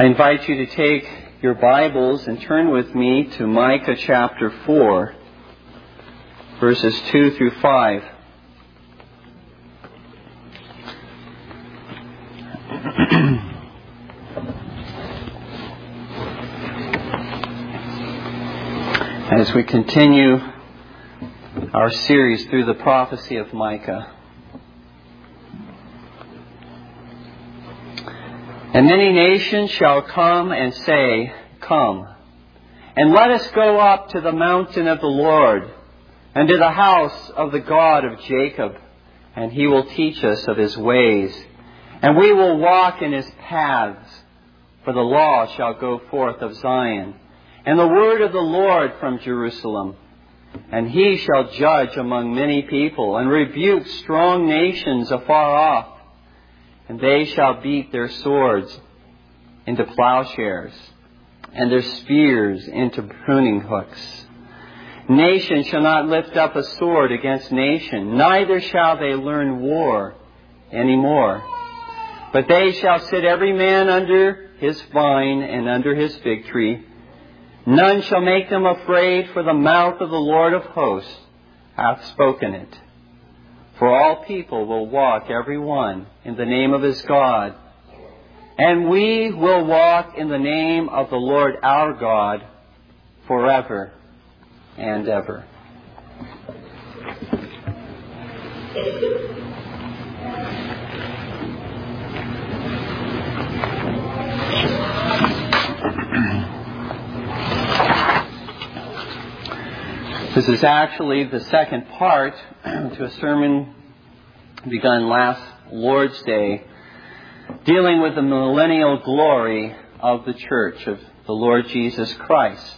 I invite you to take your Bibles and turn with me to Micah chapter 4, verses 2 through 5. As we continue our series through the prophecy of Micah. And many nations shall come and say, Come, and let us go up to the mountain of the Lord, and to the house of the God of Jacob, and He will teach us of His ways, and we will walk in His paths. For the law shall go forth of Zion, and the word of the Lord from Jerusalem. And He shall judge among many people, and rebuke strong nations afar off. And they shall beat their swords into plowshares, and their spears into pruning hooks. Nation shall not lift up a sword against nation, neither shall they learn war any more. But they shall sit every man under his vine and under his fig tree. None shall make them afraid, for the mouth of the Lord of hosts hath spoken it. For all people will walk every one in the name of his God. And we will walk in the name of the Lord our God forever and ever. This is actually the second part to a sermon begun last Lord's Day, dealing with the millennial glory of the Church of the Lord Jesus Christ.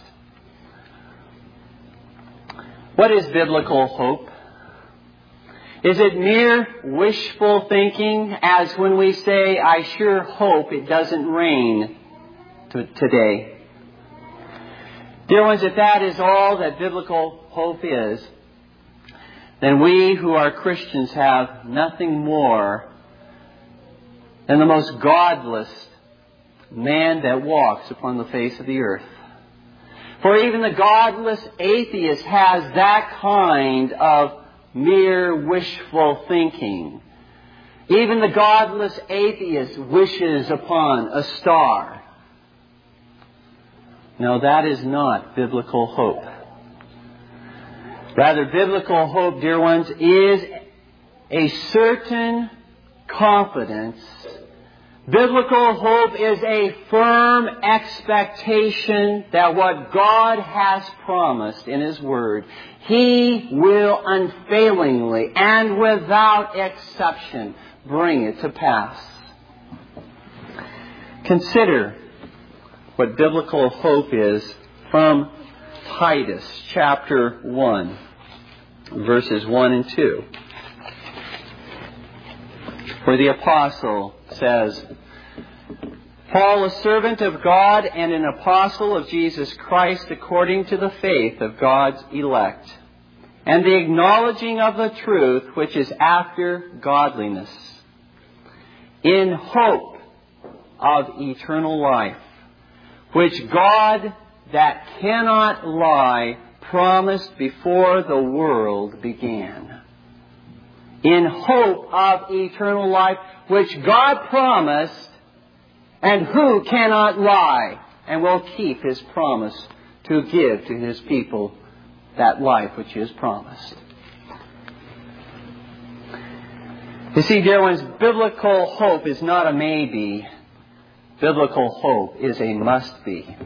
What is biblical hope? Is it mere wishful thinking, as when we say, I sure hope it doesn't rain today? Dear ones, if that is all that biblical hope is, then we who are Christians have nothing more than the most godless man that walks upon the face of the earth. For even the godless atheist has that kind of mere wishful thinking. Even the godless atheist wishes upon a star. No, that is not biblical hope. Rather, biblical hope, dear ones, is a certain confidence. Biblical hope is a firm expectation that what God has promised in His Word, He will unfailingly and without exception bring it to pass. Consider what biblical hope is from Titus chapter 1, verses 1 and 2. Where the apostle says, Paul, a servant of God and an apostle of Jesus Christ according to the faith of God's elect, and the acknowledging of the truth which is after godliness, in hope of eternal life, which God that cannot lie promised before the world began. In hope of eternal life, which God promised, and who cannot lie, and will keep His promise to give to His people that life which He has promised. You see, dear ones, biblical hope is not a maybe. Biblical hope is a must-be.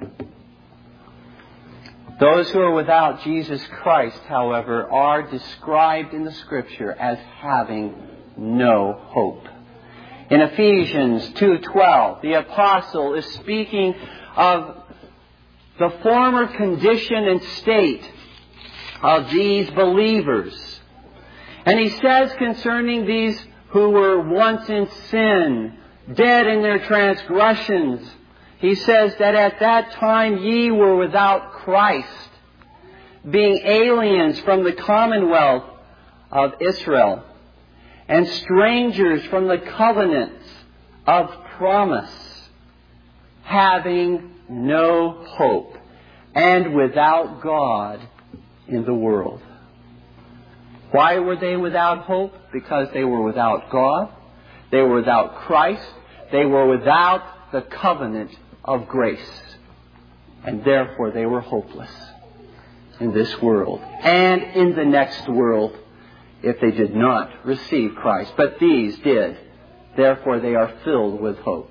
Those who are without Jesus Christ, however, are described in the Scripture as having no hope. In Ephesians 2:12, the apostle is speaking of the former condition and state of these believers. And he says concerning these who were once in sin, dead in their transgressions, he says that at that time ye were without Christ, being aliens from the commonwealth of Israel, and strangers from the covenants of promise, having no hope, and without God in the world. Why were they without hope? Because they were without God. They were without Christ. They were without the covenant of grace. And therefore they were hopeless in this world and in the next world if they did not receive Christ. But these did. Therefore they are filled with hope.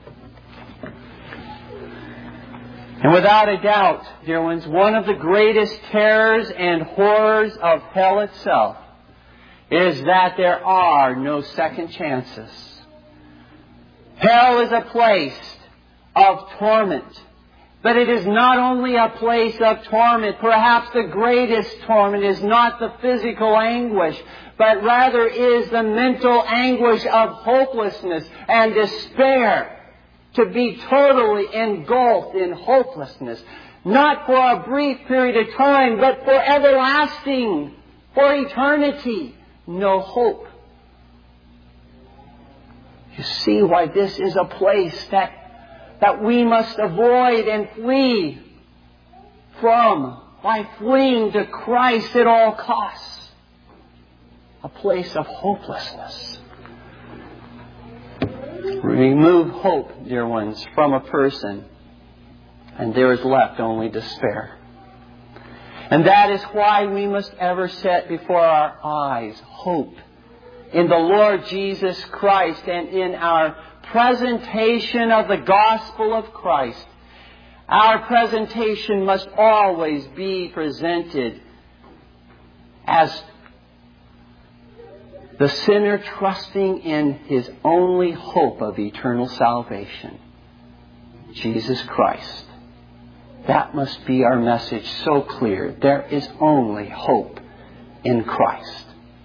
And without a doubt, dear ones, one of the greatest terrors and horrors of hell itself is that there are no second chances. Hell is a place of torment. But it is not only a place of torment. Perhaps the greatest torment is not the physical anguish, but rather is the mental anguish of hopelessness and despair. To be totally engulfed in hopelessness. Not for a brief period of time, but for everlasting, for eternity. No hope. You see why this is a place that we must avoid and flee from by fleeing to Christ at all costs. A place of hopelessness. Remove hope, dear ones, from a person, and there is left only despair. And that is why we must ever set before our eyes hope in the Lord Jesus Christ and in our presentation of the gospel of Christ. Our presentation must always be presented as the sinner trusting in his only hope of eternal salvation, Jesus Christ. That must be our message so clear. There is only hope in Christ.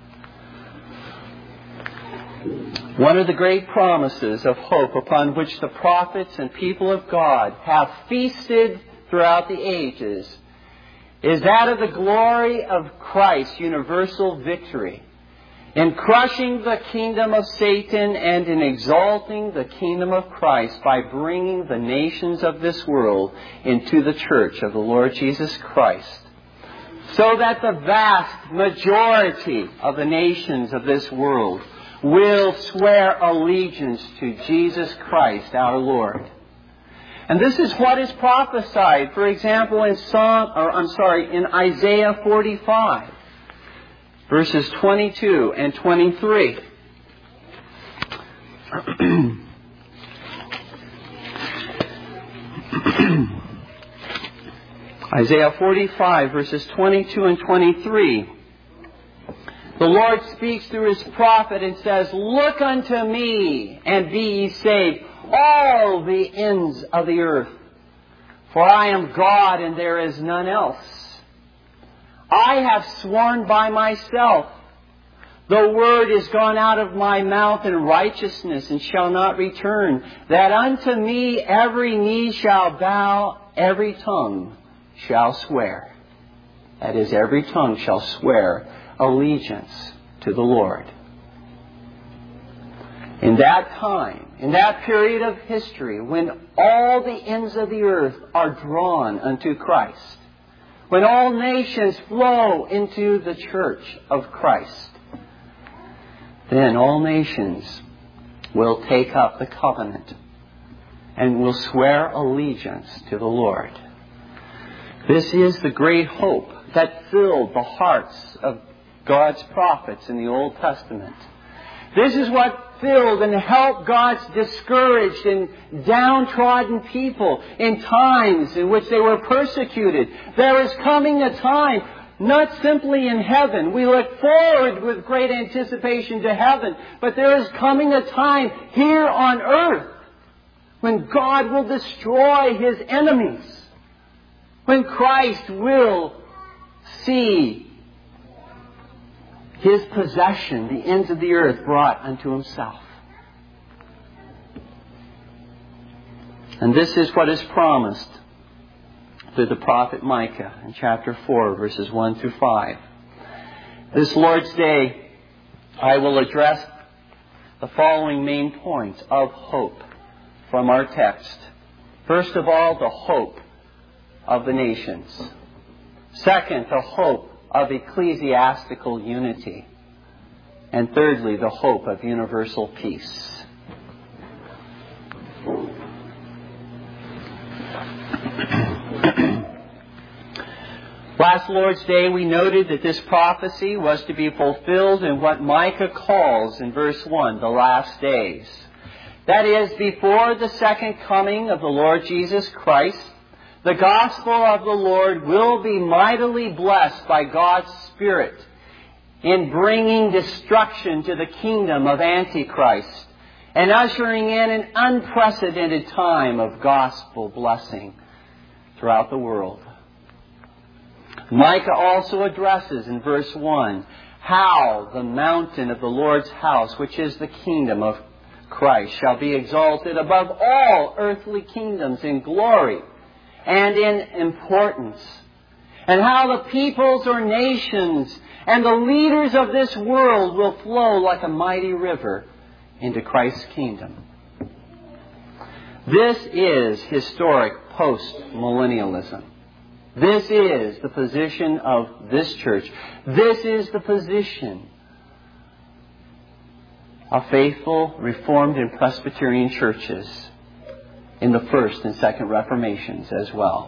One of the great promises of hope upon which the prophets and people of God have feasted throughout the ages is that of the glory of Christ's universal victory in crushing the kingdom of Satan and in exalting the kingdom of Christ by bringing the nations of this world into the church of the Lord Jesus Christ, so that the vast majority of the nations of this world will swear allegiance to Jesus Christ our Lord. And this is what is prophesied, for example, in Isaiah 45. Verses 22 and 23. Isaiah 45, verses 22 and 23. The Lord speaks through His prophet and says, "Look unto me, and be ye saved, all the ends of the earth. For I am God, and there is none else. I have sworn by myself. The word is gone out of my mouth in righteousness and shall not return, that unto me every knee shall bow, every tongue shall swear." That is, every tongue shall swear allegiance to the Lord. In that time, in that period of history, when all the ends of the earth are drawn unto Christ, when all nations flow into the church of Christ, then all nations will take up the covenant and will swear allegiance to the Lord. This is the great hope that filled the hearts of God's prophets in the Old Testament. This is what filled and helped God's discouraged and downtrodden people in times in which they were persecuted. There is coming a time, not simply in heaven. We look forward with great anticipation to heaven. But there is coming a time here on earth when God will destroy His enemies. When Christ will see His possession, the ends of the earth, brought unto Himself. And this is what is promised through the prophet Micah in chapter 4, verses 1 through 5. This Lord's Day, I will address the following main points of hope from our text. First of all, the hope of the nations. Second, the hope of ecclesiastical unity. And thirdly, the hope of universal peace. Last Lord's Day, we noted that this prophecy was to be fulfilled in what Micah calls in verse 1, the last days. That is, before the second coming of the Lord Jesus Christ, the gospel of the Lord will be mightily blessed by God's Spirit in bringing destruction to the kingdom of Antichrist and ushering in an unprecedented time of gospel blessing throughout the world. Micah also addresses in verse 1 how the mountain of the Lord's house, which is the kingdom of Christ, shall be exalted above all earthly kingdoms in glory and in importance, and how the peoples or nations and the leaders of this world will flow like a mighty river into Christ's kingdom. This is historic post-millennialism. This is the position of this church. This is the position of faithful Reformed and Presbyterian churches in the First and Second Reformations as well.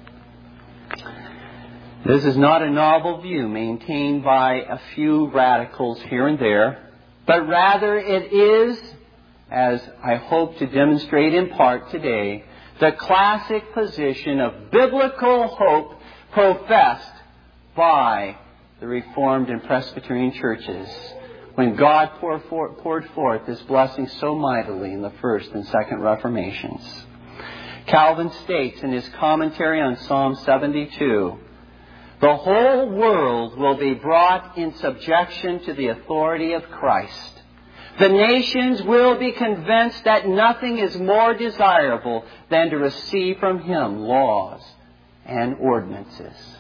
This is not a novel view maintained by a few radicals here and there, but rather it is, as I hope to demonstrate in part today, the classic position of biblical hope professed by the Reformed and Presbyterian churches when God poured forth this blessing so mightily in the First and Second Reformations. Calvin states in his commentary on Psalm 72, "The whole world will be brought in subjection to the authority of Christ. The nations will be convinced that nothing is more desirable than to receive from Him laws and ordinances."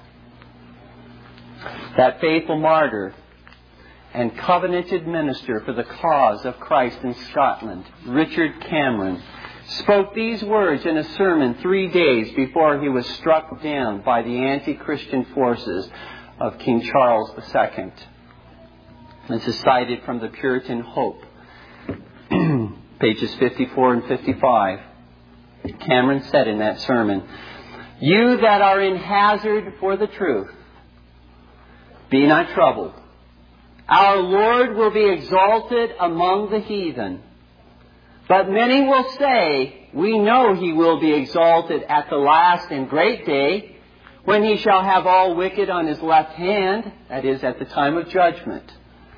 That faithful martyr and covenanted minister for the cause of Christ in Scotland, Richard Cameron, spoke these words in a sermon 3 days before he was struck down by the anti-Christian forces of King Charles II. This is cited from the Puritan Hope, pages 54 and 55. Cameron said in that sermon, "You that are in hazard for the truth, be not troubled. Our Lord will be exalted among the heathen. But many will say, we know He will be exalted at the last and great day, when He shall have all wicked on His left hand," that is, at the time of judgment.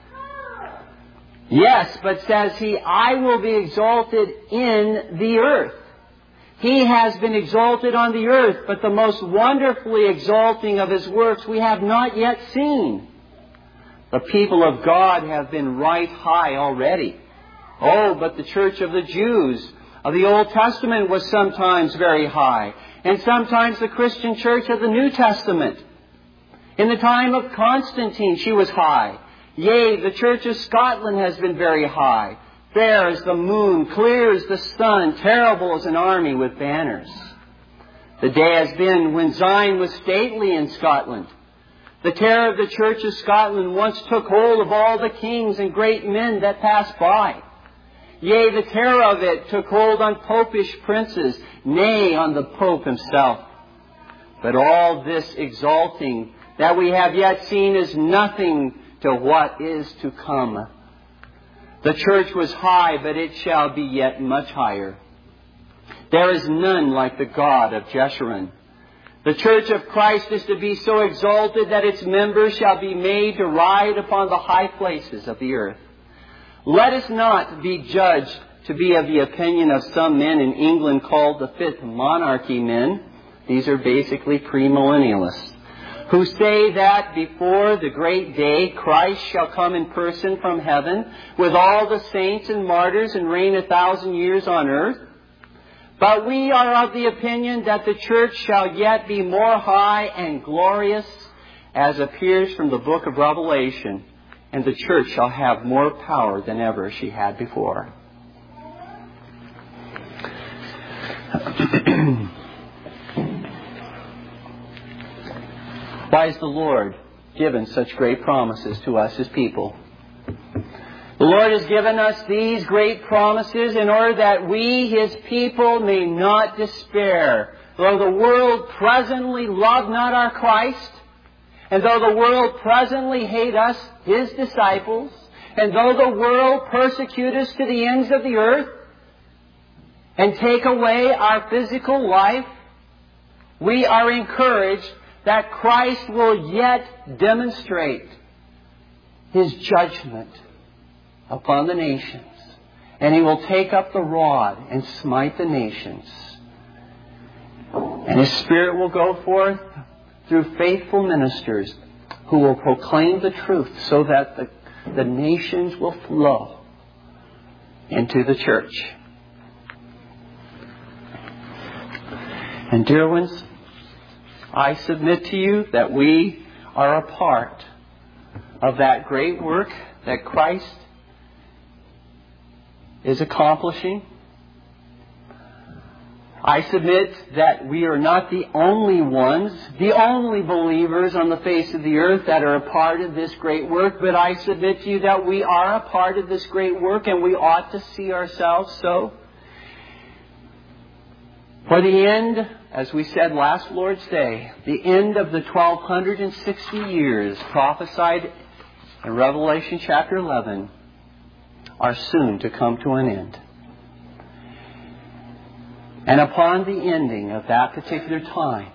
"Yes, but says He, I will be exalted in the earth." He has been exalted on the earth, but the most wonderfully exalting of His works we have not yet seen. The people of God have been right high already. Oh, but the church of the Jews of the Old Testament was sometimes very high, and sometimes the Christian church of the New Testament. In the time of Constantine, she was high. Yea, the Church of Scotland has been very high. Fair as the moon, clear as the sun, terrible as an army with banners. The day has been when Zion was stately in Scotland. The terror of the Church of Scotland once took hold of all the kings and great men that passed by. Yea, the terror of it took hold on popish princes, nay, on the Pope himself. But all this exalting that we have yet seen is nothing to what is to come. The church was high, but it shall be yet much higher. There is none like the God of Jeshurun. The church of Christ is to be so exalted that its members shall be made to ride upon the high places of the earth. Let us not be judged to be of the opinion of some men in England called the Fifth Monarchy men. These are basically premillennialists, who say that before the great day Christ shall come in person from heaven with all the saints and martyrs and reign 1,000 years on earth. But we are of the opinion that the church shall yet be more high and glorious, as appears from the book of Revelation, and the church shall have more power than ever she had before. Why has the Lord given such great promises to us as people? The Lord has given us these great promises in order that we, His people, may not despair. Though the world presently love not our Christ, and though the world presently hate us, His disciples, and though the world persecute us to the ends of the earth, and take away our physical life, we are encouraged that Christ will yet demonstrate His judgment upon the nations. And He will take up the rod and smite the nations. And His Spirit will go forth through faithful ministers who will proclaim the truth so that the nations will flow into the church. And dear ones, I submit to you that we are a part of that great work that Christ is accomplishing. I submit that we are not the only ones, the only believers on the face of the earth that are a part of this great work, but I submit to you that we are a part of this great work, and we ought to see ourselves so. For the end, as we said last Lord's Day, the end of the 1260 years prophesied in Revelation chapter 11 are soon to come to an end. And upon the ending of that particular time,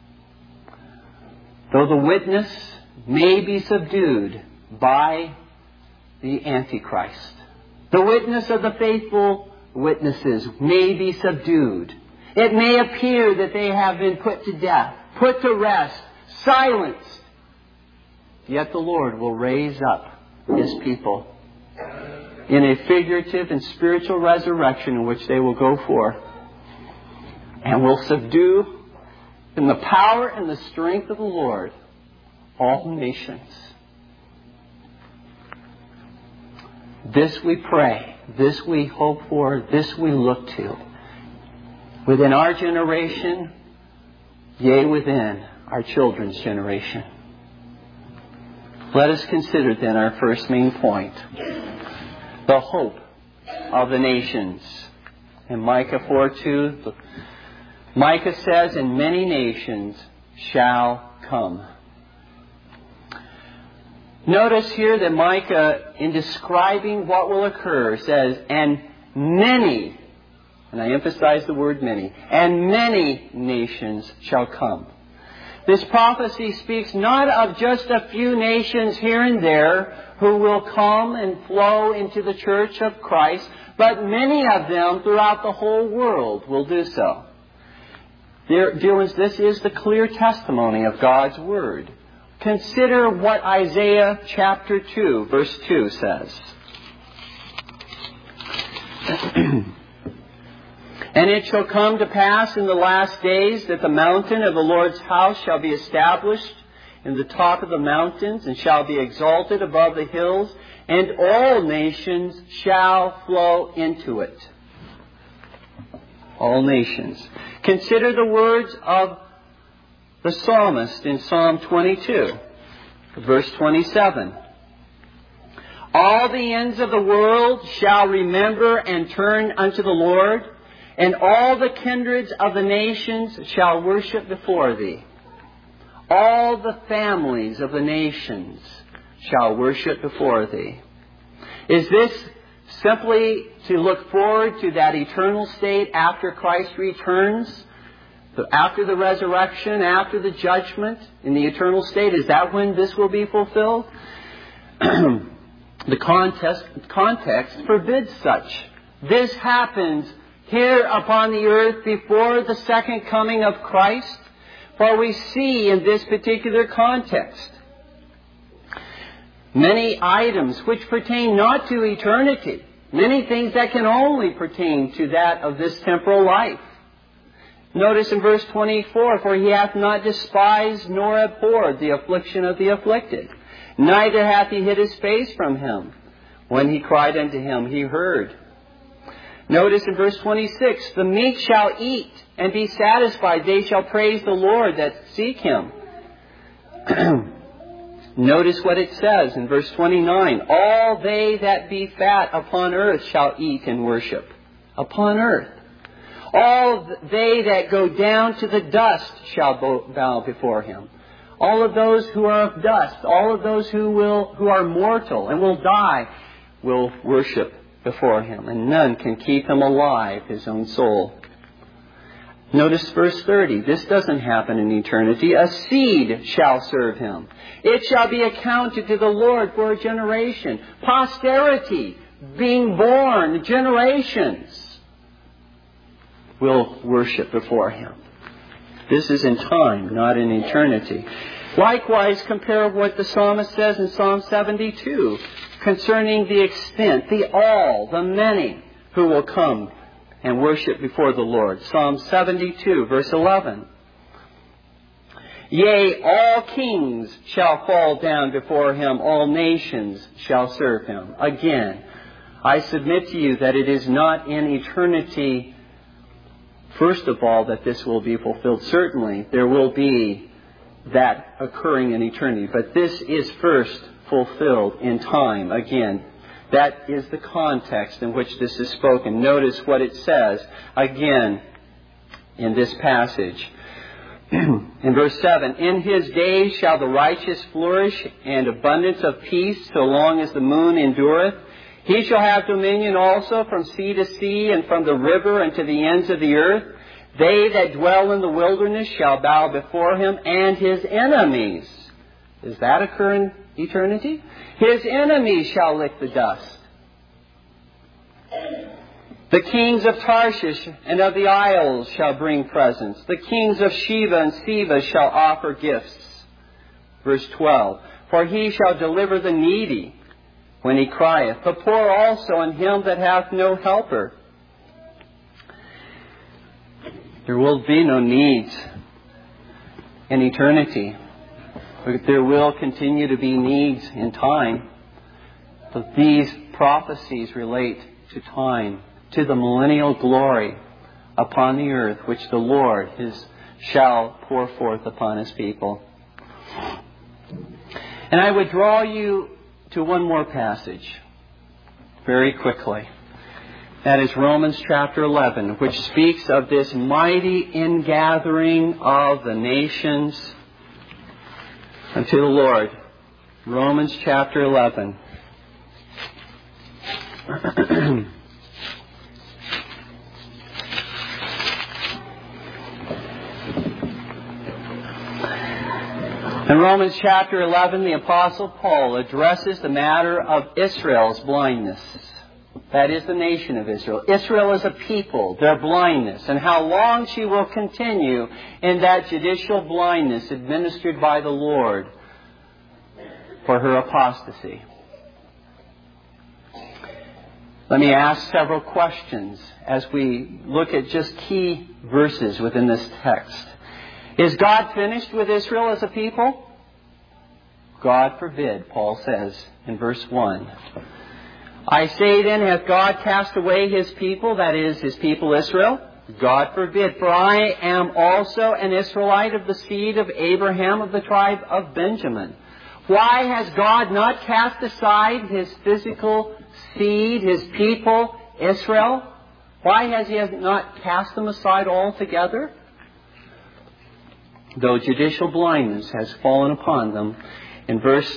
though the witness may be subdued by the Antichrist, the witness of the faithful witnesses may be subdued. It may appear that they have been put to death, put to rest, silenced. Yet the Lord will raise up His people in a figurative and spiritual resurrection in which they will go forth and will subdue in the power and the strength of the Lord all nations. This we pray, this we hope for, this we look to. Within our generation, yea, within our children's generation. Let us consider then our first main point, the hope of the nations. In Micah 4:2, Micah says, "And many nations shall come." Notice here that Micah, in describing what will occur, says, "And many," and I emphasize the word many, "and many nations shall come." This prophecy speaks not of just a few nations here and there who will come and flow into the church of Christ, but many of them throughout the whole world will do so. Dear ones, this is the clear testimony of God's Word. Consider what Isaiah chapter 2, verse 2 says. "And it shall come to pass in the last days that the mountain of the Lord's house shall be established in the top of the mountains and shall be exalted above the hills, and all nations shall flow into it." All nations. Consider the words of the psalmist in Psalm 22, verse 27. "All the ends of the world shall remember and turn unto the Lord, and all the kindreds of the nations shall worship before thee. All the families of the nations shall worship before thee." Is this simply to look forward to that eternal state after Christ returns? After the resurrection, after the judgment, in the eternal state? Is that when this will be fulfilled? The context forbids such. This happens here upon the earth before the second coming of Christ. For we see in this particular context many items which pertain not to eternity. Many things that can only pertain to that of this temporal life. Notice in verse 24, "For He hath not despised nor abhorred the affliction of the afflicted, neither hath He hid His face from him. When he cried unto Him, He heard." Notice in verse 26, the meek shall eat and be satisfied. They shall praise the Lord that seek Him. Notice what it says in verse 29. All they that be fat upon earth shall eat and worship. Upon earth. All they that go down to the dust shall bow before Him. All of those who are of dust, all of those who are mortal and will die, will worship before Him. And none can keep Him alive, His own soul. Notice verse 30. This doesn't happen in eternity. A seed shall serve Him. It shall be accounted to the Lord for a generation. Posterity, being born, generations, will worship before Him. This is in time, not in eternity. Likewise, compare what the psalmist says in Psalm 72 concerning the extent, the all, the many who will come and worship before the Lord. Psalm 72, verse 11. Yea, all kings shall fall down before Him, all nations shall serve Him. Again, I submit to you that it is not in eternity, first of all, that this will be fulfilled. Certainly, there will be that occurring in eternity. But this is first fulfilled in time. Again, that is the context in which this is spoken. Notice what it says again in this passage. In verse 7, in His days shall the righteous flourish, and abundance of peace so long as the moon endureth. He shall have dominion also from sea to sea, and from the river unto the ends of the earth. They that dwell in the wilderness shall bow before Him, and His enemies. Does that occur in eternity? His enemies shall lick the dust. The kings of Tarshish and of the isles shall bring presents. The kings of Sheba and Seba shall offer gifts. Verse 12. For He shall deliver the needy when he crieth, the poor also, and him that hath no helper. There will be no needs in eternity. But there will continue to be needs in time. But these prophecies relate to time, to the millennial glory upon the earth, which the Lord shall pour forth upon His people. And I would draw you to one more passage very quickly. That is Romans chapter 11, which speaks of this mighty ingathering of the nations unto the Lord. Romans chapter 11. In Romans chapter 11, the Apostle Paul addresses the matter of Israel's blindness. That is the nation of Israel. Israel is a people, their blindness, and how long she will continue in that judicial blindness administered by the Lord for her apostasy. Let me ask several questions as we look at just key verses within this text. Is God finished with Israel as a people? God forbid, Paul says in verse 1. I say then, hath God cast away His people, that is, His people Israel? God forbid, for I am also an Israelite of the seed of Abraham of the tribe of Benjamin. Why has God not cast aside His physical seed, His people, Israel? Why has He not cast them aside altogether? Though judicial blindness has fallen upon them. In verse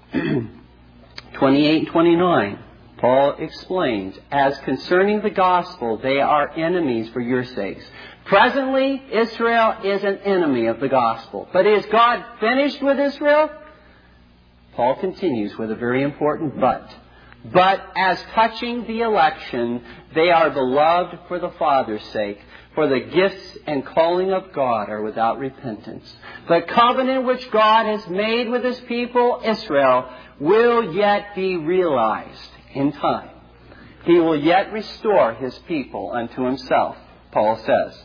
28 and 29, Paul explains, as concerning the gospel, they are enemies for your sakes. Presently, Israel is an enemy of the gospel. But is God finished with Israel? Paul continues with a very important but. But as touching the election, they are beloved for the Father's sake. For the gifts and calling of God are without repentance. The covenant which God has made with His people, Israel, will yet be realized in time. He will yet restore His people unto Himself, Paul says.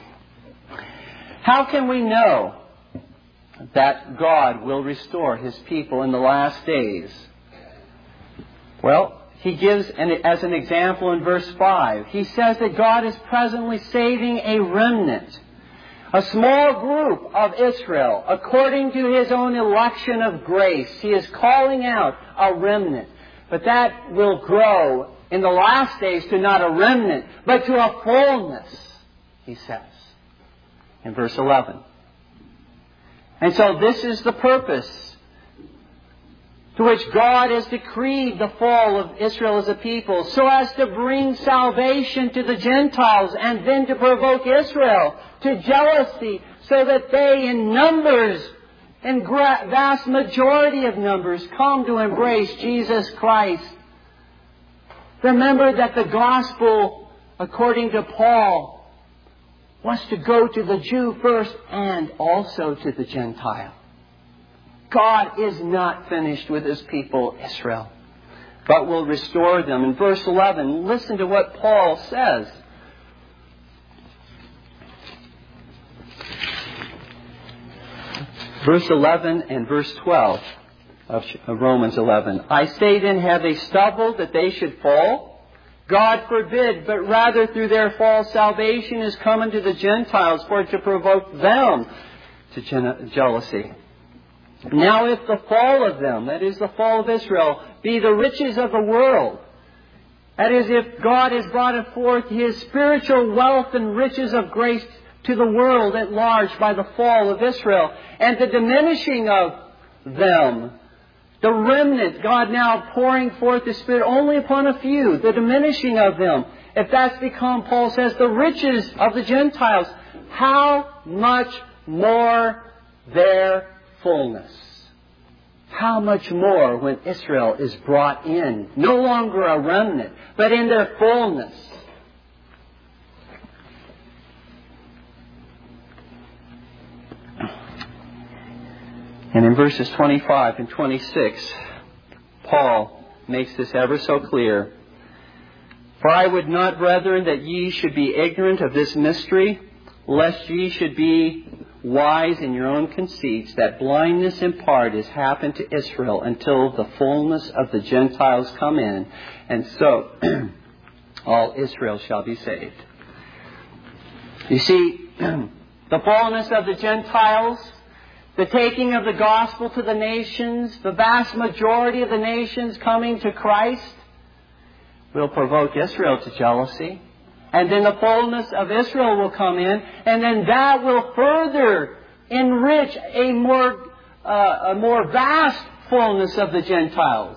How can we know that God will restore His people in the last days? Well, he gives as an example in verse 5. He says that God is presently saving a remnant, a small group of Israel, according to His own election of grace. He is calling out a remnant. But that will grow in the last days to not a remnant, but to a fullness, he says in verse 11. And so this is the purpose to which God has decreed the fall of Israel as a people, so as to bring salvation to the Gentiles and then to provoke Israel to jealousy, so that they in numbers, in vast majority of numbers, come to embrace Jesus Christ. Remember that the gospel, according to Paul, was to go to the Jew first and also to the Gentile. God is not finished with His people, Israel, but will restore them. In verse 11, listen to what Paul says. Verse 11 and verse 12 of Romans 11. I say then, have they stumbled that they should fall? God forbid, but rather through their fall salvation is come unto the Gentiles, for to provoke them to jealousy. Now if the fall of them, that is the fall of Israel, be the riches of the world, that is, if God has brought forth His spiritual wealth and riches of grace to the world at large by the fall of Israel, and the diminishing of them, the remnant, God now pouring forth His Spirit only upon a few, the diminishing of them, if that's become, Paul says, the riches of the Gentiles, how much more their fullness? How much more when Israel is brought in, no longer a remnant, but in their fullness? And in verses 25 and 26, Paul makes this ever so clear. For I would not, brethren, that ye should be ignorant of this mystery, lest ye should be wise in your own conceits, that blindness in part is happened to Israel until the fullness of the Gentiles come in, and so all Israel shall be saved. You see, the fullness of the Gentiles, the taking of the gospel to the nations, the vast majority of the nations coming to Christ, will provoke Israel to jealousy. And then the fullness of Israel will come in, and then that will further enrich a more vast fullness of the Gentiles.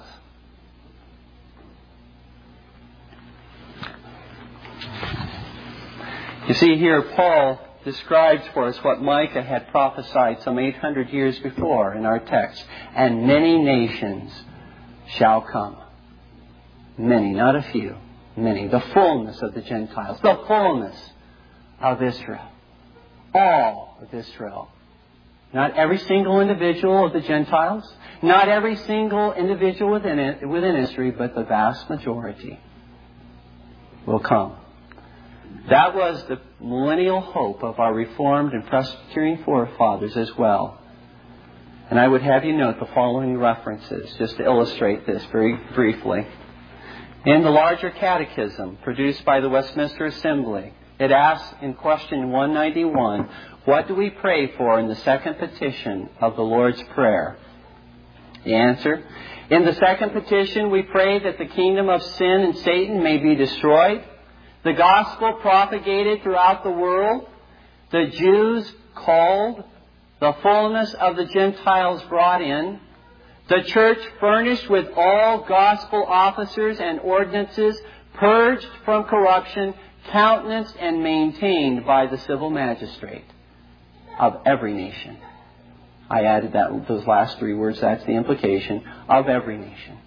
You see here, Paul describes for us what Micah had prophesied some 800 years before in our text. And many nations shall come. Many, not a few. Many. The fullness of the Gentiles. The fullness of Israel. All of Israel. Not every single individual of the Gentiles. Not every single individual within Israel, but the vast majority will come. That was the millennial hope of our Reformed and Presbyterian forefathers as well. And I would have you note the following references just to illustrate this very briefly. In the larger catechism produced by the Westminster Assembly, it asks in question 191, what do we pray for in the second petition of the Lord's Prayer? The answer, in the second petition we pray that the kingdom of sin and Satan may be destroyed, the gospel propagated throughout the world, the Jews called, the fullness of the Gentiles brought in, the church furnished with all gospel officers and ordinances, purged from corruption, countenanced and maintained by the civil magistrate of every nation. I added those last three words, that's the implication, of every nation.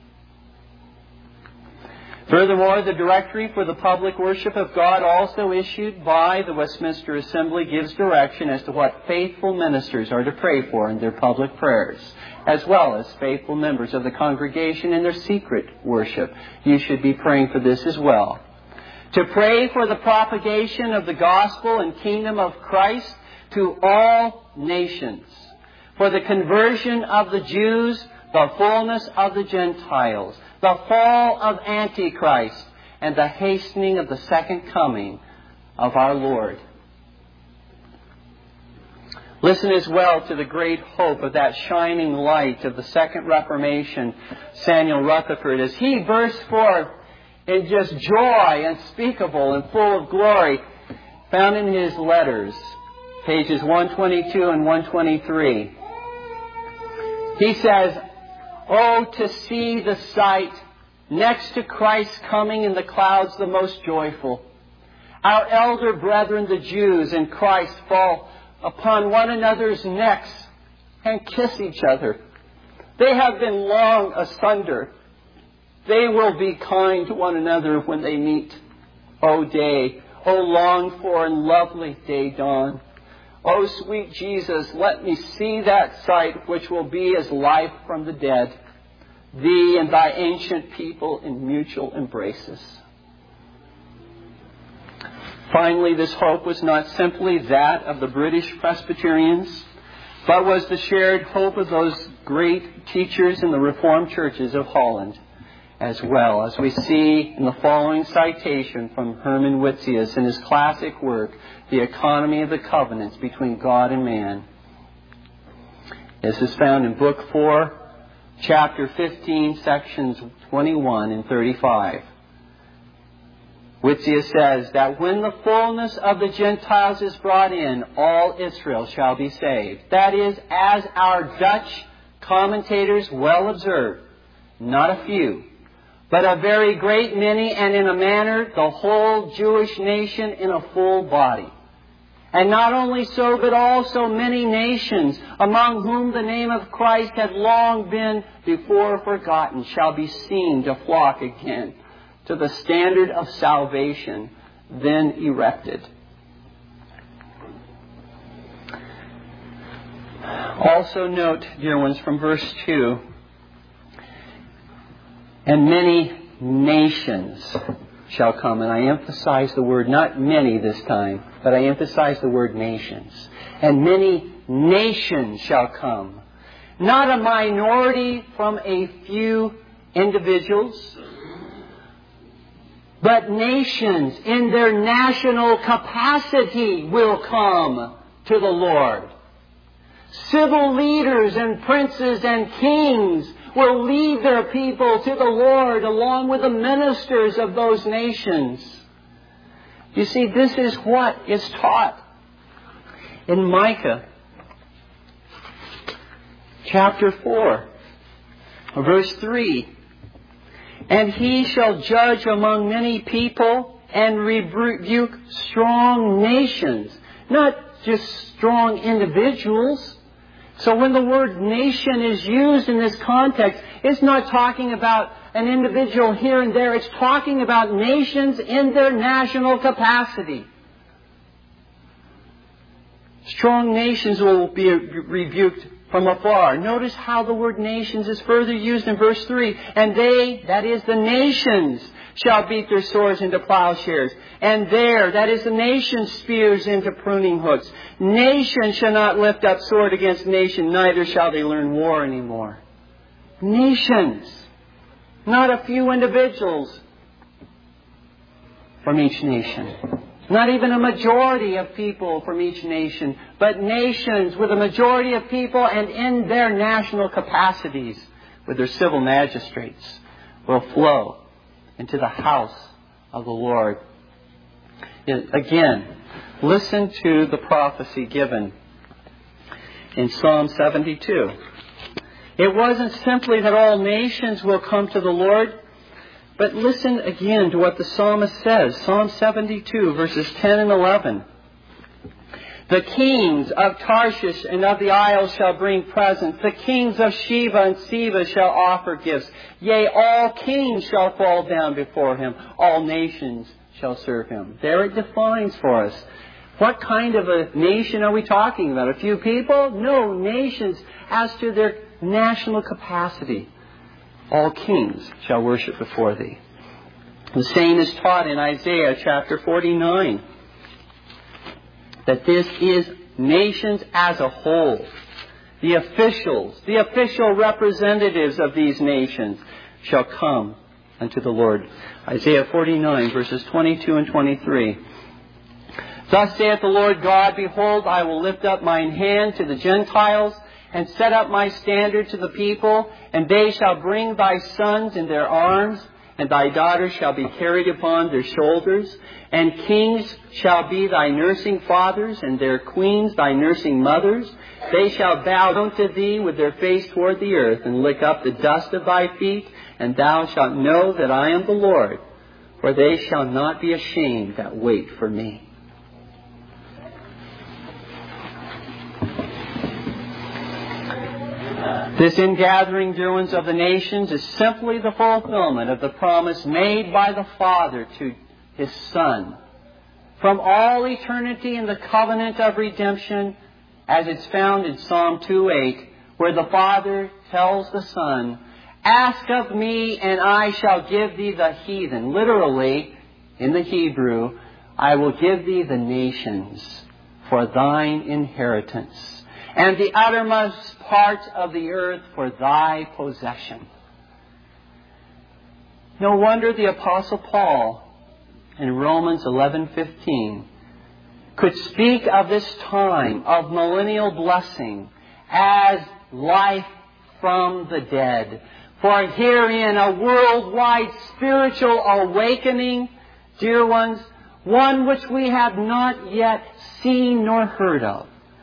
Furthermore, the directory for the public worship of God, also issued by the Westminster Assembly, gives direction as to what faithful ministers are to pray for in their public prayers, as well as faithful members of the congregation in their secret worship. You should be praying for this as well. To pray for the propagation of the gospel and kingdom of Christ to all nations, for the conversion of the Jews, the fullness of the Gentiles, the fall of Antichrist, and the hastening of the second coming of our Lord. Listen as well to the great hope of that shining light of the Second Reformation, Samuel Rutherford, as he bursts forth in just joy unspeakable and full of glory, found in his letters, pages 122 and 123. He says, "Oh, to see the sight, next to Christ's coming in the clouds the most joyful. Our elder brethren, the Jews, in Christ fall upon one another's necks and kiss each other. They have been long asunder. They will be kind to one another when they meet. O day, O longed for and lovely day dawn. O sweet Jesus, let me see that sight which will be as life from the dead, Thee and Thy ancient people in mutual embraces." Finally, this hope was not simply that of the British Presbyterians, but was the shared hope of those great teachers in the Reformed churches of Holland as well, as we see in the following citation from Herman Whittius in his classic work, The Economy of the Covenants Between God and Man. This is found in Book 4, Chapter 15, sections 21 and 35. Whittius says that when the fullness of the Gentiles is brought in, all Israel shall be saved. That is, as our Dutch commentators well observe, not a few, but a very great many, and in a manner the whole Jewish nation in a full body. And not only so, but also many nations, among whom the name of Christ had long been before forgotten, shall be seen to flock again to the standard of salvation then erected. Also note, dear ones, from verse 2, "And many nations shall come." And I emphasize the word, not many this time, but I emphasize the word nations. "And many nations shall come." Not a minority from a few individuals, but nations in their national capacity will come to the Lord. Civil leaders and princes and kings will lead their people to the Lord along with the ministers of those nations. You see, this is what is taught in Micah chapter 4, verse 3. "And he shall judge among many people and rebuke strong nations." Not just strong individuals. So when the word nation is used in this context, it's not talking about an individual here and there. It's talking about nations in their national capacity. Strong nations will be rebuked from afar. Notice how the word nations is further used in verse 3. "And they," that is the nations, "shall beat their swords into plowshares. And there," that is the nation's, "spears into pruning hooks. Nation shall not lift up sword against nation, neither shall they learn war anymore." Nations. Not a few individuals from each nation. Not even a majority of people from each nation, but nations with a majority of people and in their national capacities with their civil magistrates will flow into the house of the Lord. Again, listen to the prophecy given in Psalm 72. It wasn't simply that all nations will come to the Lord, but listen again to what the psalmist says. Psalm 72, verses 10 and 11. "The kings of Tarshish and of the isles shall bring presents. The kings of Sheba and Seba shall offer gifts. Yea, all kings shall fall down before him. All nations shall serve him." There it defines for us. What kind of a nation are we talking about? A few people? No, nations as to their national capacity. All kings shall worship before thee. The same is taught in Isaiah chapter 49. That this is nations as a whole. the officials, the official representatives of these nations shall come unto the Lord. Isaiah 49, verses 22 and 23. Thus saith the Lord God, Behold, I will lift up mine hand to the Gentiles, and set up my standard to the people, and they shall bring thy sons in their arms, and thy daughters shall be carried upon their shoulders, and kings shall be thy nursing fathers, and their queens thy nursing mothers. They shall bow down to thee with their face toward the earth, and lick up the dust of thy feet, and thou shalt know that I am the Lord, for they shall not be ashamed that wait for me. This ingathering, dear ones, of the nations is simply the fulfillment of the promise made by the Father to His Son. From all eternity in the covenant of redemption, as it's found in Psalm 2:8, where the Father tells the Son, Ask of me, and I shall give thee the heathen. Literally, in the Hebrew, I will give thee the nations for thine inheritance, and the uttermost parts of the earth for thy possession. No wonder the Apostle Paul in Romans 11:15 could speak of this time of millennial blessing as life from the dead. For herein a worldwide spiritual awakening, dear ones, one which we have not yet seen nor heard of,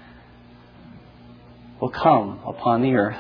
will come upon the earth.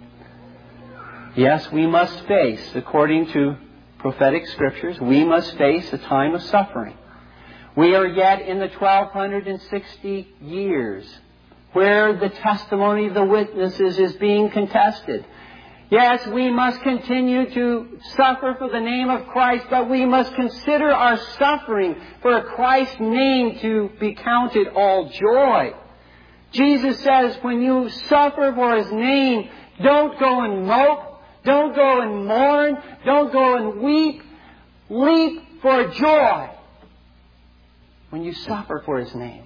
Yes, we must face, according to prophetic scriptures, we must face a time of suffering. We are yet in the 1260 years where the testimony of the witnesses is being contested. Yes, we must continue to suffer for the name of Christ, but we must consider our suffering for Christ's name to be counted all joy. Jesus says, when you suffer for His name, don't go and mope, don't go and mourn, don't go and weep. Leap for joy when you suffer for His name.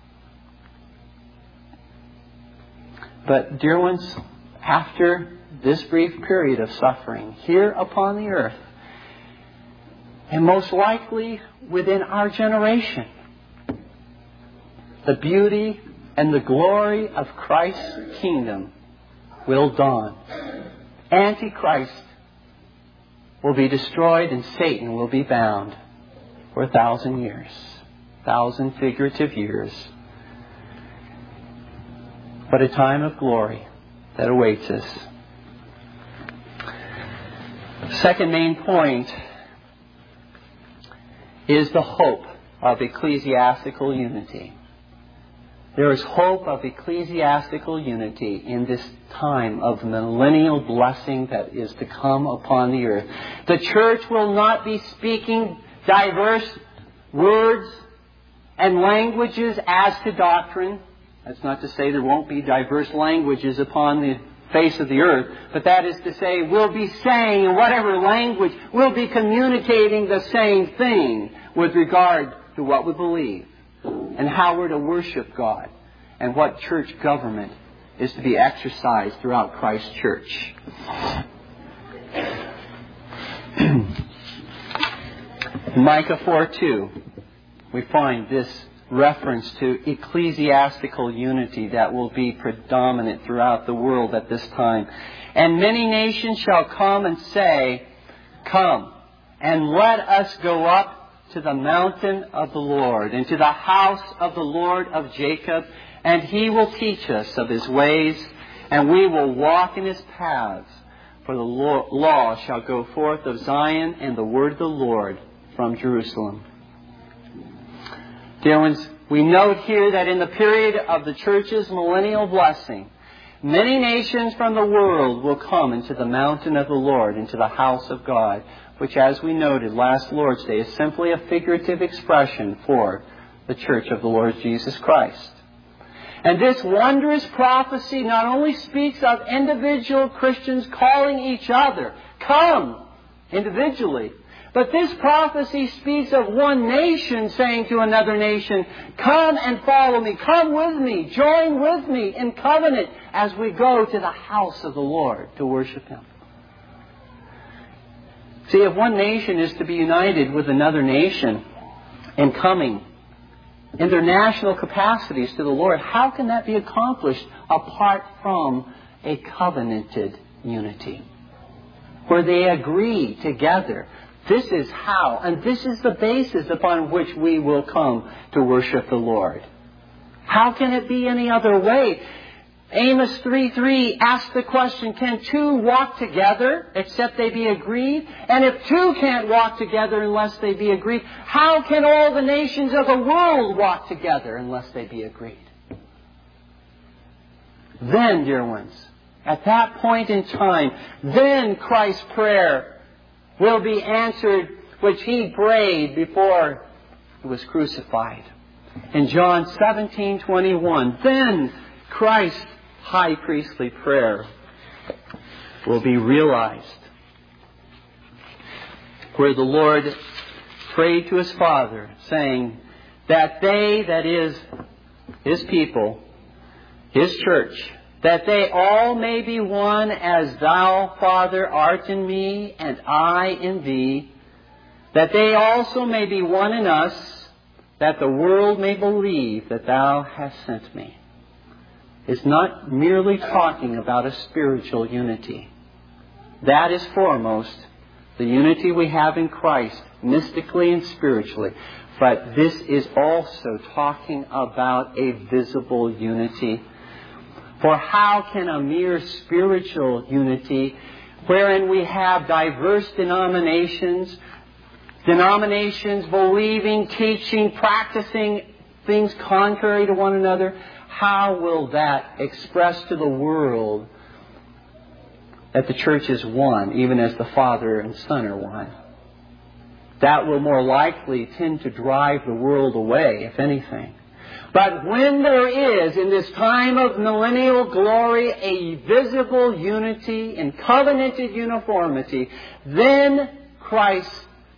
But, dear ones, after this brief period of suffering here upon the earth, and most likely within our generation, the beauty and the glory of Christ's kingdom will dawn. Antichrist will be destroyed and Satan will be bound for 1,000 years. 1,000 figurative years. But a time of glory that awaits us. Second main point is the hope of ecclesiastical unity. There is hope of ecclesiastical unity in this time of millennial blessing that is to come upon the earth. The church will not be speaking diverse words and languages as to doctrine. That's not to say there won't be diverse languages upon the face of the earth, but that is to say we'll be saying in whatever language, we'll be communicating the same thing with regard to what we believe and how we're to worship God and what church government is to be exercised throughout Christ's church. In Micah 4:2, we find this reference to ecclesiastical unity that will be predominant throughout the world at this time. And many nations shall come and say, Come, and let us go up to the mountain of the Lord, and to the house of the Lord of Jacob, and He will teach us of His ways, and we will walk in His paths. For the law shall go forth of Zion, and the word of the Lord from Jerusalem. Dear ones, we note here that in the period of the church's millennial blessing, many nations from the world will come into the mountain of the Lord, into the house of God, which, as we noted last Lord's Day, is simply a figurative expression for the church of the Lord Jesus Christ. And this wondrous prophecy not only speaks of individual Christians calling each other, come, individually, But this prophecy speaks of one nation saying to another nation, come and follow me, come with me, join with me in covenant as we go to the house of the Lord to worship Him. See, if one nation is to be united with another nation in coming in their national capacities to the Lord, how can that be accomplished apart from a covenanted unity? Where they agree together, this is how, and this is the basis upon which we will come to worship the Lord. How can it be any other way? Amos 3:3 asks the question, can two walk together except they be agreed? And if two can't walk together unless they be agreed, how can all the nations of the world walk together unless they be agreed? Then, dear ones, at that point in time, then Christ's prayer will be answered, which He prayed before He was crucified. In John 17:21, then Christ's high priestly prayer will be realized, where the Lord prayed to His Father, saying that they, that is, His people, His church, that they all may be one as Thou, Father, art in me, and I in Thee, that they also may be one in us, that the world may believe that Thou hast sent me. It's not merely talking about a spiritual unity. That is foremost the unity we have in Christ, mystically and spiritually. But this is also talking about a visible unity. For how can a mere spiritual unity, wherein we have diverse denominations believing, teaching, practicing things contrary to one another, how will that express to the world that the church is one, even as the Father and Son are one? That will more likely tend to drive the world away, if anything. But when there is, in this time of millennial glory, a visible unity in covenanted uniformity, then Christ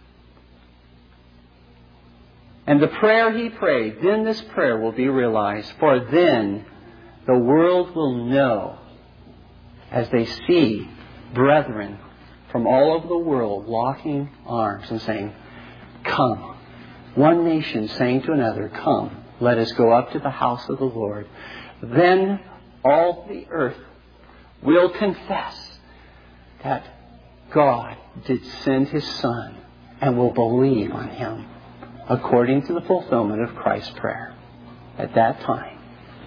and the prayer He prayed, then this prayer will be realized. For then the world will know, as they see brethren from all over the world locking arms and saying, come. One nation saying to another, come, let us go up to the house of the Lord. Then all the earth will confess that God did send His Son and will believe on Him, according to the fulfillment of Christ's prayer at that time.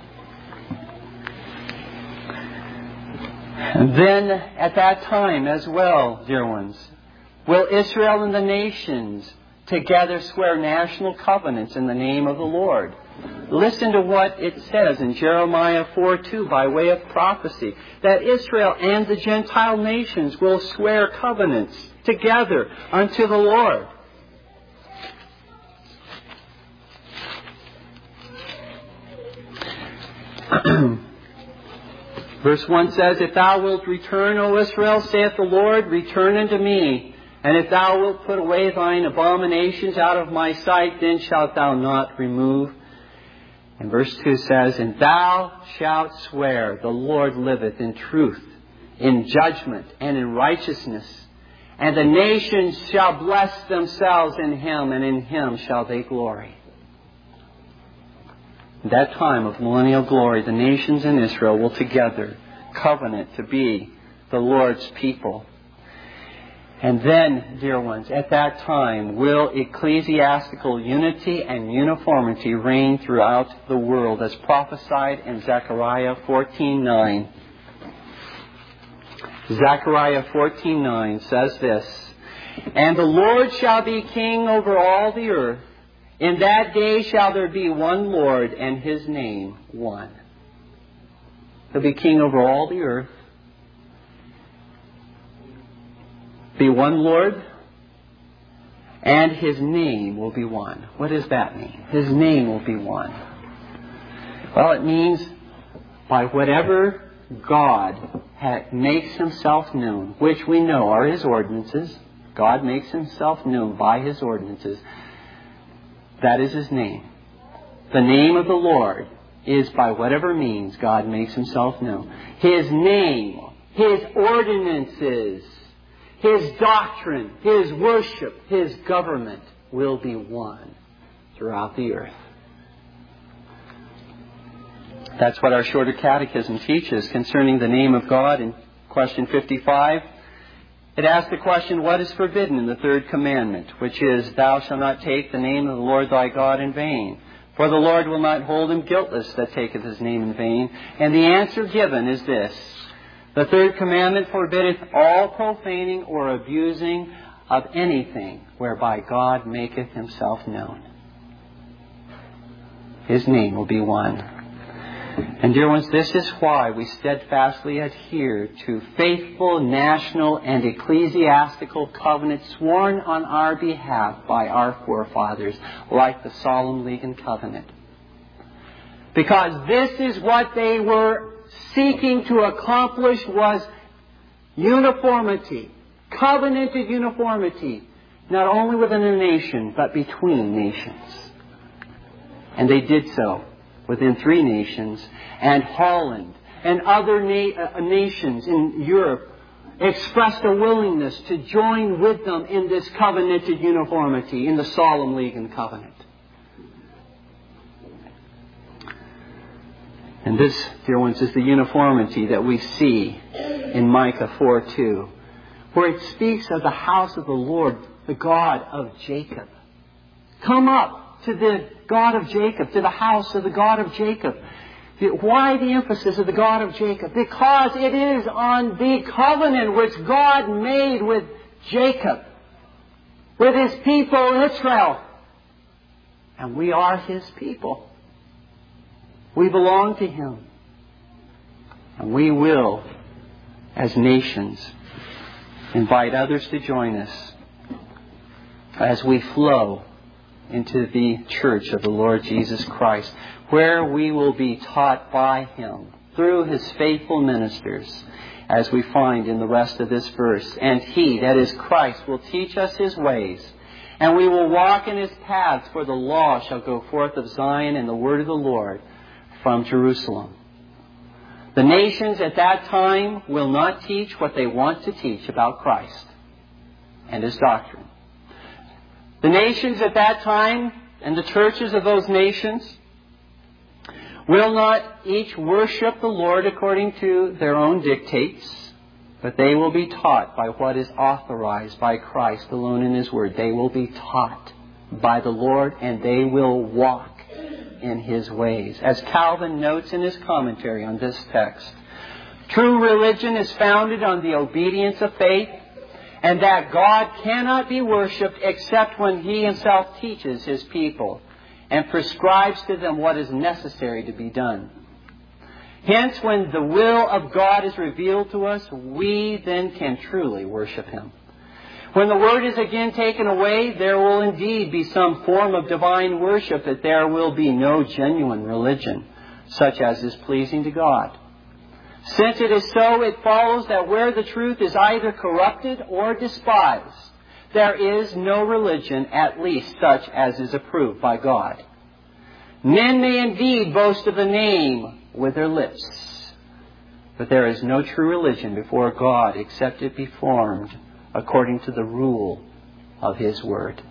And then at that time as well, dear ones, will Israel and the nations together swear national covenants in the name of the Lord. Listen to what it says in Jeremiah 4:2 by way of prophecy, that Israel and the Gentile nations will swear covenants together unto the Lord. Verse 1 says, if thou wilt return, O Israel, saith the Lord, return unto me. And if thou wilt put away thine abominations out of my sight, then shalt thou not remove. And verse 2 says, and thou shalt swear, the Lord liveth in truth, in judgment, and in righteousness. And the nations shall bless themselves in Him, and in Him shall they glory. In that time of millennial glory, the nations in Israel will together covenant to be the Lord's people. And then, dear ones, at that time will ecclesiastical unity and uniformity reign throughout the world, as prophesied in Zechariah 14:9. Zechariah 14:9 says this, and the Lord shall be king over all the earth. In that day shall there be one Lord, and His name one. He'll be king over all the earth. Be one Lord, and His name will be one. What does that mean? His name will be one. Well, it means by whatever God makes Himself known, which we know are His ordinances, God makes Himself known by His ordinances. That is His name. The name of the Lord is by whatever means God makes Himself known. His name, His ordinances, His doctrine, His worship, His government will be one throughout the earth. That's what our shorter catechism teaches concerning the name of God. In question 55, it asks the question, what is forbidden in the third commandment, which is, Thou shalt not take the name of the Lord thy God in vain. For the Lord will not hold him guiltless that taketh His name in vain. And the answer given is this: the third commandment forbiddeth all profaning or abusing of anything whereby God maketh Himself known. His name will be one. And dear ones, this is why we steadfastly adhere to faithful national and ecclesiastical covenants sworn on our behalf by our forefathers, like the Solemn League and Covenant. Because this is what they were seeking to accomplish, was uniformity, covenanted uniformity, not only within a nation, but between nations. And they did so within 3 nations, and Holland and other nations in Europe expressed a willingness to join with them in this covenanted uniformity, in the Solemn League and Covenant. And this, dear ones, is the uniformity that we see in Micah 4:2, where it speaks of the house of the Lord, the God of Jacob. Come up to the God of Jacob, to the house of the God of Jacob. Why the emphasis of the God of Jacob? Because it is on the covenant which God made with Jacob, with His people Israel. And we are His people. We belong to Him. And we will, as nations, invite others to join us as we flow into the church of the Lord Jesus Christ, where we will be taught by Him through His faithful ministers, as we find in the rest of this verse. And He, that is Christ, will teach us His ways, and we will walk in His paths, for the law shall go forth of Zion, and the word of the Lord from Jerusalem. The nations at that time will not teach what they want to teach about Christ and His doctrine. The nations at that time, and the churches of those nations, will not each worship the Lord according to their own dictates, but they will be taught by what is authorized by Christ alone in His Word. They will be taught by the Lord, and they will walk in His ways. As Calvin notes in his commentary on this text, true religion is founded on the obedience of faith, and that God cannot be worshipped except when He Himself teaches His people and prescribes to them what is necessary to be done. Hence, when the will of God is revealed to us, we then can truly worship Him. When the Word is again taken away, there will indeed be some form of divine worship, but there will be no genuine religion, such as is pleasing to God. Since it is so, it follows that where the truth is either corrupted or despised, there is no religion, at least such as is approved by God. Men may indeed boast of the name with their lips, but there is no true religion before God except it be formed according to the rule of His Word.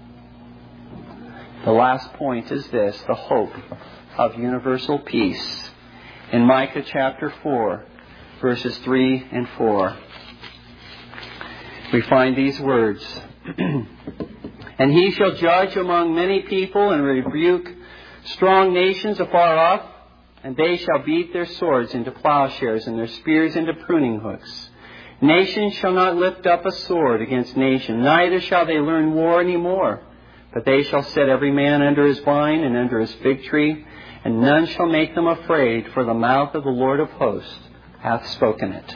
The last point is this: the hope of universal peace. In Micah chapter 4, verses 3 and 4, we find these words: And He shall judge among many people and rebuke strong nations afar off, and they shall beat their swords into plowshares and their spears into pruning hooks. Nation shall not lift up a sword against nation, neither shall they learn war any more. But they shall set every man under his vine and under his fig tree, and none shall make them afraid, for the mouth of the Lord of hosts hath spoken it.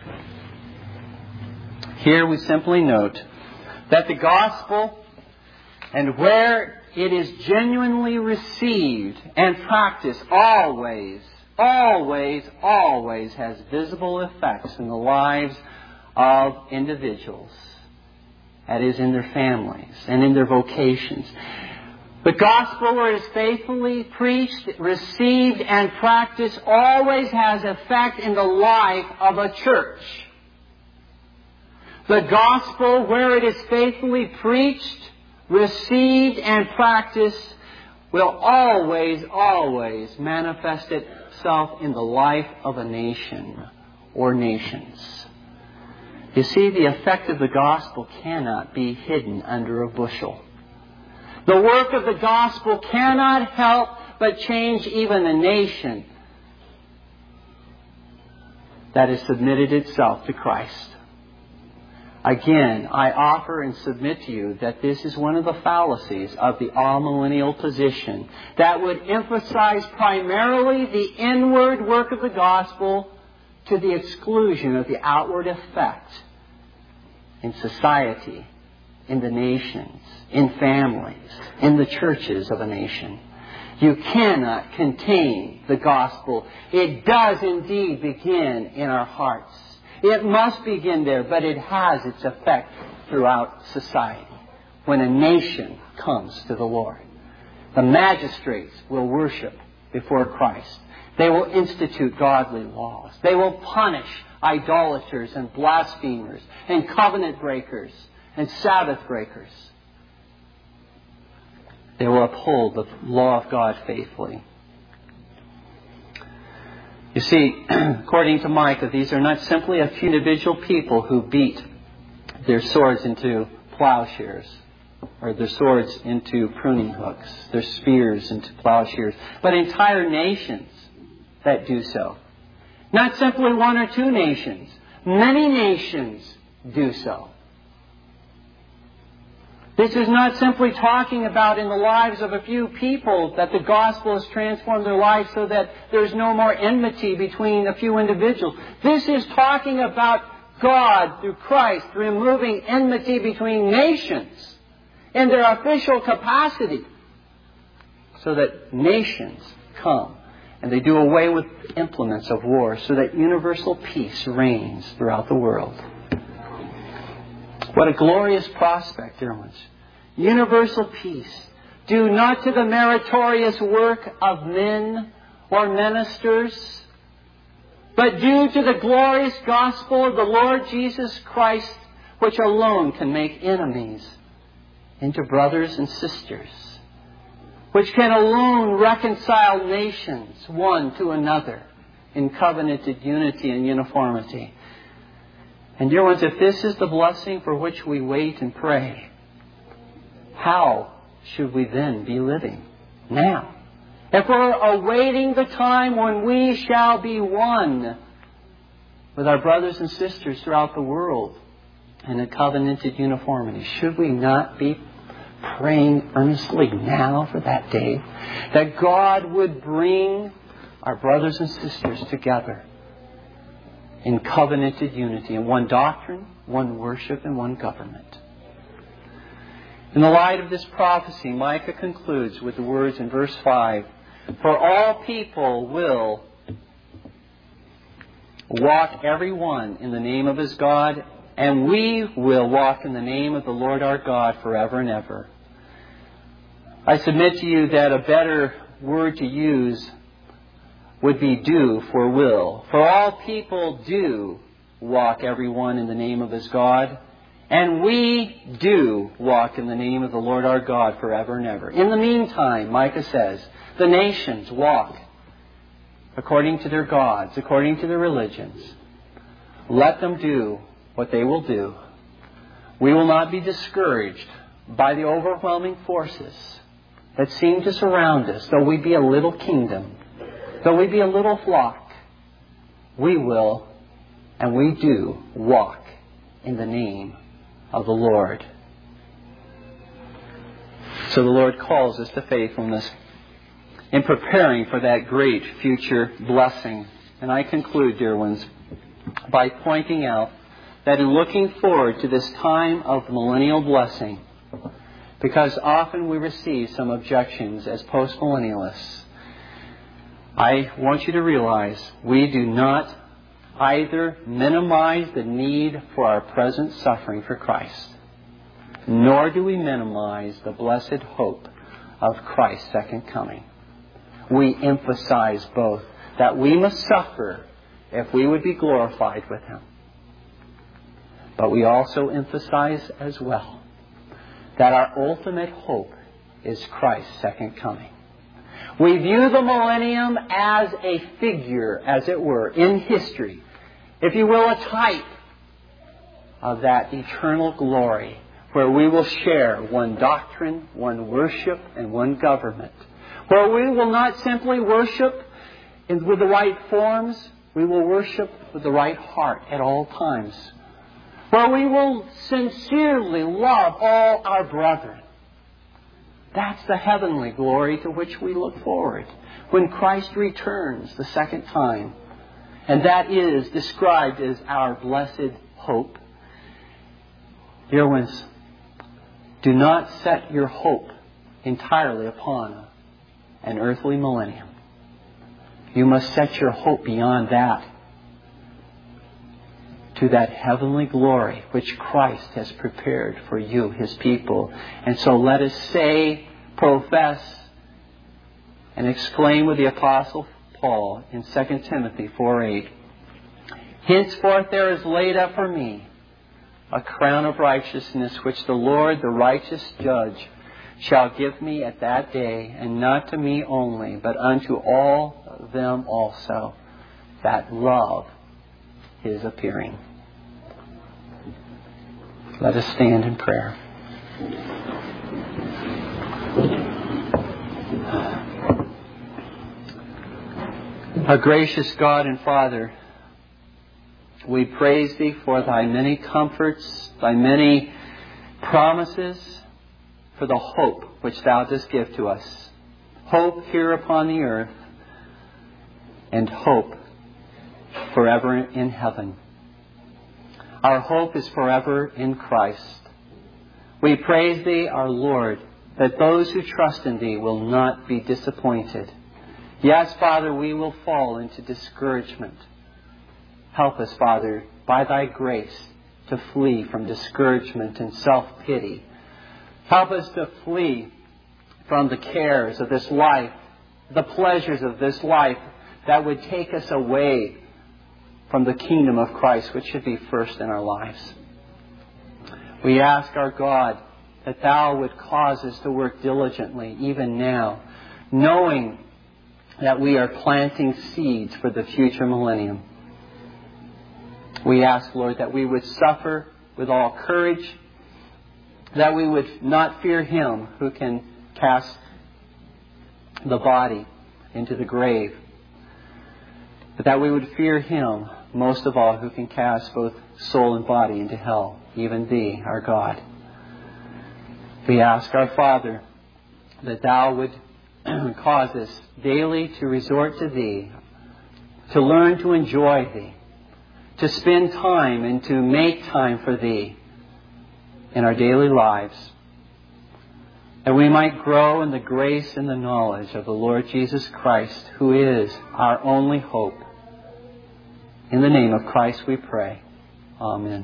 Here we simply note that the gospel, and where it is genuinely received and practiced, always has visible effects in the lives of individuals. that is, in their families and in their vocations. The gospel, where it is faithfully preached, received, and practiced, always has effect in the life of a church. The gospel, where it is faithfully preached, received, and practiced, will always, always manifest itself in the life of a nation or nations. You see, the effect of the gospel cannot be hidden under a bushel. The work of the gospel cannot help but change even a nation that has submitted itself to Christ. Again, I offer and submit to you that this is one of the fallacies of the amillennial position that would emphasize primarily the inward work of the gospel to the exclusion of the outward effect in society, in the nations, in families, in the churches of a nation. You cannot contain the gospel. It does indeed begin in our hearts. It must begin there, but it has its effect throughout society. When a nation comes to the Lord, the magistrates will worship before Christ. They will institute godly laws. They will punish idolaters and blasphemers and covenant breakers and Sabbath breakers. They will uphold the law of God faithfully. You see, according to Micah, these are not simply a few individual people who beat their swords into plowshares, or their swords into pruning hooks, their spears into plowshares, but entire nations that do so. Not simply one or two nations. Many nations do so. This is not simply talking about in the lives of a few people that the gospel has transformed their lives so that there's no more enmity between a few individuals. This is talking about God, through Christ, removing enmity between nations in their official capacity so that nations come and they do away with implements of war so that universal peace reigns throughout the world. What a glorious prospect, dear ones. Universal peace, due not to the meritorious work of men or ministers, but due to the glorious gospel of the Lord Jesus Christ, which alone can make enemies into brothers and sisters, which can alone reconcile nations one to another in covenanted unity and uniformity. And dear ones, if this is the blessing for which we wait and pray, how should we then be living now? If we're awaiting the time when we shall be one with our brothers and sisters throughout the world in a covenanted uniformity, should we not be praying earnestly now for that day that God would bring our brothers and sisters together in covenanted unity, in one doctrine, one worship, and one government? In the light of this prophecy, Micah concludes with the words in verse 5, "For all people will walk every one in the name of his God, and we will walk in the name of the Lord our God forever and ever." I submit to you that a better word to use would be do for will. For all people do walk every one in the name of his God, and we do walk in the name of the Lord our God forever and ever. In the meantime, Micah says, the nations walk according to their gods, according to their religions. Let them do what they will do. We will not be discouraged by the overwhelming forces that seem to surround us, though we be a little kingdom, though we be a little flock. We will and we do walk in the name of the Lord. So the Lord calls us to faithfulness in preparing for that great future blessing. And I conclude, dear ones, by pointing out that in looking forward to this time of millennial blessing, because often we receive some objections as postmillennialists, I want you to realize we do not either minimize the need for our present suffering for Christ, nor do we minimize the blessed hope of Christ's second coming. We emphasize both, that we must suffer if we would be glorified with Him. But we also emphasize as well that our ultimate hope is Christ's second coming. We view the millennium as a figure, as it were, in history. If you will, a type of that eternal glory where we will share one doctrine, one worship, and one government. Where we will not simply worship with the right forms, we will worship with the right heart at all times. Where we will sincerely love all our brethren. That's the heavenly glory to which we look forward when Christ returns the second time. And that is described as our blessed hope. Dear ones, do not set your hope entirely upon an earthly millennium. You must set your hope beyond that to that heavenly glory which Christ has prepared for you, His people. And so let us say, profess, and exclaim with the Apostle Paul in 2 Timothy 4:8, henceforth there is laid up for me a crown of righteousness, which the Lord, the righteous judge, shall give me at that day, and not to me only, but unto all them also that love His appearing. Let us stand in prayer. Our gracious God and Father, we praise Thee for Thy many comforts, Thy many promises, for the hope which Thou dost give to us. Hope here upon the earth, and hope forever in heaven. Our hope is forever in Christ. We praise Thee, our Lord, that those who trust in Thee will not be disappointed. Yes, Father, we will fall into discouragement. Help us, Father, by Thy grace, to flee from discouragement and self-pity. Help us to flee from the cares of this life, the pleasures of this life that would take us away from the kingdom of Christ, which should be first in our lives. We ask our God that Thou would cause us to work diligently even now, knowing that we are planting seeds for the future millennium. We ask, Lord, that we would suffer with all courage, that we would not fear Him who can cast the body into the grave, but that we would fear Him most of all who can cast both soul and body into hell, even Thee, our God. We ask, our Father, that Thou would cause us daily to resort to Thee, to learn to enjoy Thee, to spend time and to make time for Thee in our daily lives, that we might grow in the grace and the knowledge of the Lord Jesus Christ, who is our only hope. In the name of Christ we pray. Amen.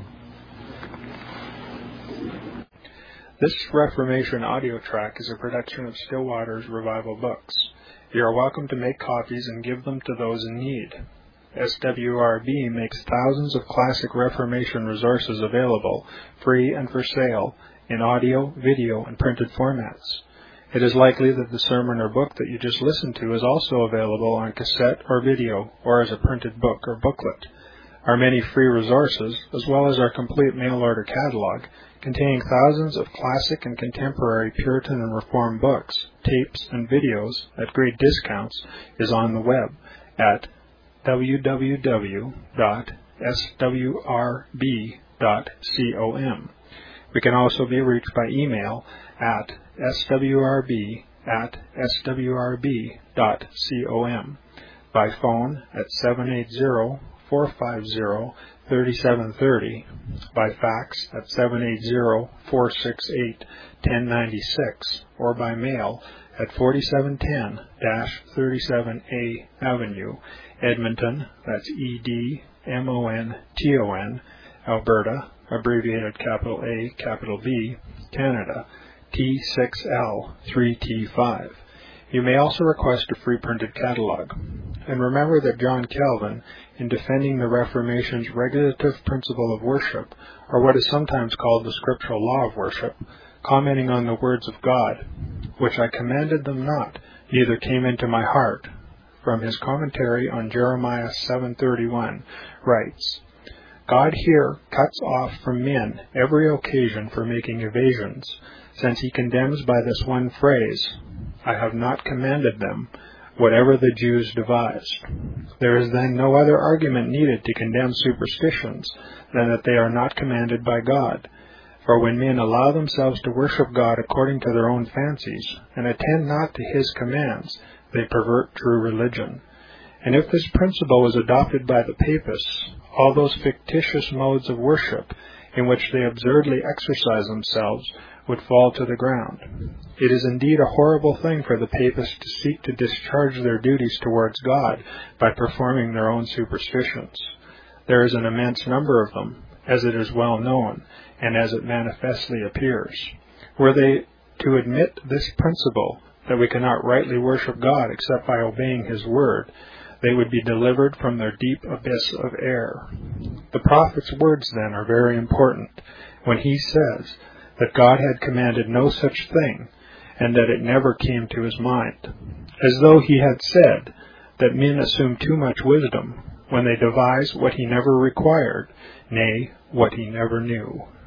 This Reformation audio track is a production of Still Waters Revival Books. You are welcome to make copies and give them to those in need. SWRB makes thousands of classic Reformation resources available, free and for sale, in audio, video, and printed formats. It is likely that the sermon or book that you just listened to is also available on cassette or video, or as a printed book or booklet. Our many free resources, as well as our complete mail order catalog, containing thousands of classic and contemporary Puritan and Reformed books, tapes, and videos at great discounts, is on the web at www.swrb.com. We can also be reached by email at swrb@swrb.com, by phone at 780-450-3730, by fax at 780-468-1096, or by mail at 4710-37A Avenue, Edmonton, that's Edmonton, Alberta, abbreviated capital A, capital B, Canada, T6L3T5. You may also request a free printed catalog. And remember that John Calvin, in defending the Reformation's regulative principle of worship, or what is sometimes called the scriptural law of worship, commenting on the words of God, which I commanded them not, neither came into my heart, from his commentary on Jeremiah 7:31, writes, God here cuts off from men every occasion for making evasions, since he condemns by this one phrase, I have not commanded them, whatever the Jews devised. There is then no other argument needed to condemn superstitions than that they are not commanded by God. For when men allow themselves to worship God according to their own fancies, and attend not to his commands, they pervert true religion. And if this principle was adopted by the papists, all those fictitious modes of worship in which they absurdly exercise themselves would fall to the ground. It is indeed a horrible thing for the papists to seek to discharge their duties towards God by performing their own superstitions. There is an immense number of them, as it is well known, and as it manifestly appears. Were they to admit this principle, that we cannot rightly worship God except by obeying his word, they would be delivered from their deep abyss of error. The prophet's words, then, are very important, when he says that God had commanded no such thing, and that it never came to his mind, as though he had said that men assume too much wisdom when they devise what he never required, nay, what he never knew.